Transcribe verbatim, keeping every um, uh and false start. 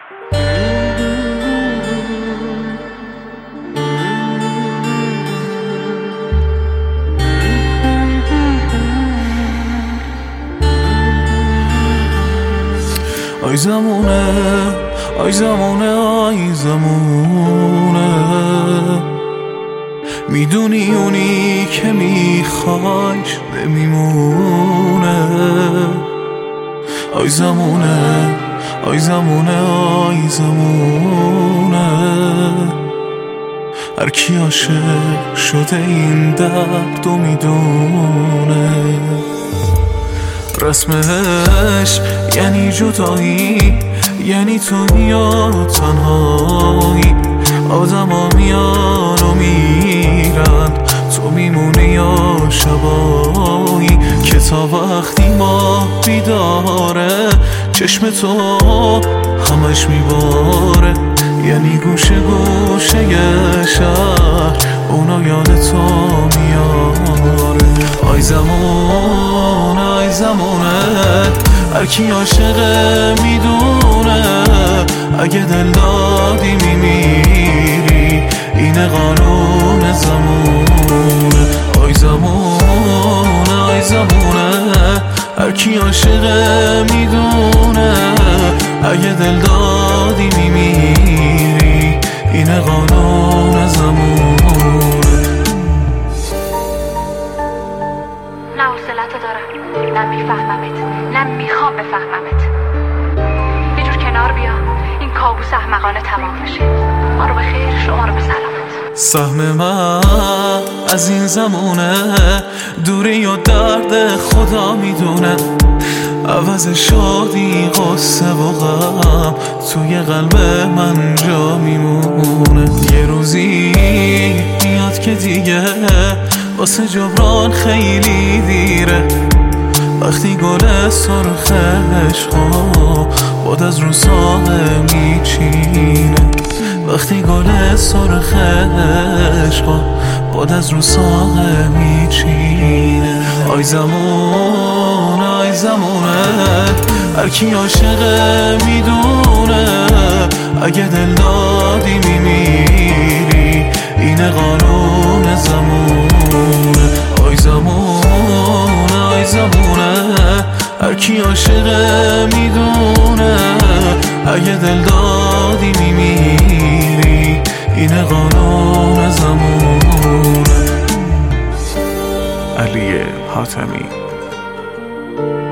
آی زمونه آی زمونه آی زمونه، میدونی اونی که میخوایش نمیمونه. آی زمونه آی زمونه آی زمونه، هر کی عاشق شده این درد و میدونه. رسمش یعنی جدایی، یعنی تو یا تنهایی. آدم ها میان و میرن، تو میمونی یا شبایی که تا وقتی ما بیداره چشم تو همش میباره. یعنی گوشه گوشه شهر اونا یاد تو میاره. آی زمان آی زمانه، هر کی عاشقه میدونه. اگه دل دادی میمیری، اینه قانون زمونه. آی زمان آی زمانه، هر کی عاشقه میدونه. اگه دل دادی میمیری، اینه قانون زمونه. نه حوصله‌تو دارم، نه میفهممت، نه میخوام بفهممت. یه جور کنار بیا، این کابوس احمقانه تمام بشه. ما رو به خیر، شما رو به سلامت. سهم من از این زمونه، دوری و درد خدا میدونه. عوض شادی قصه و غم توی قلب من جا میمونه. یه روزی میاد که دیگه واسه جبران خیلی دیره. وقتی گل سرخ عشقا باد از رو ساقه میچینه. وقتی گل سرخ عشقا باد از رو ساقه میچینه. آی زمان آی زمانه، هر کی عاشقه میدونه. اگه دل دادی میمیری، اینه قانون زمونه. آی زمان آی زمانه، هر کی عاشقه میدونه. اگه دل دادی میمیری، اینه قانون زمونه. علی حاتمی.